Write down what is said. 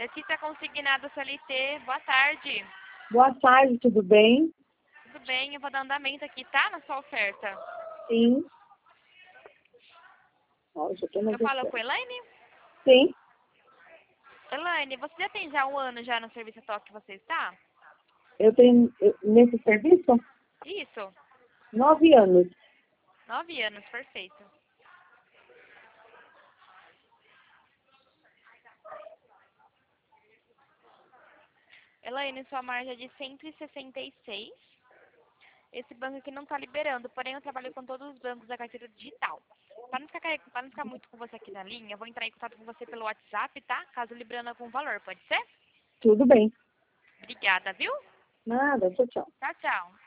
Letícia Consignado CLT, boa tarde. Boa tarde, tudo bem? Tudo bem, eu vou dar andamento aqui, tá? Na sua oferta. Sim. Ó, já tô Eu falo com a negociando. Elaine? Sim. Elaine, você já tem já um ano já no serviço toque que você está? Nesse serviço, Isso, 9 anos. 9 anos, perfeito. Elaine, sua margem é de 166. Esse banco aqui não está liberando, porém eu trabalho com todos os bancos da carteira digital. Para não ficar muito com você aqui na linha, eu vou entrar em contato com você pelo WhatsApp, tá? Caso liberando algum valor, pode ser? Tudo bem. Obrigada, viu? Nada, tchau, tchau. Tchau, tchau.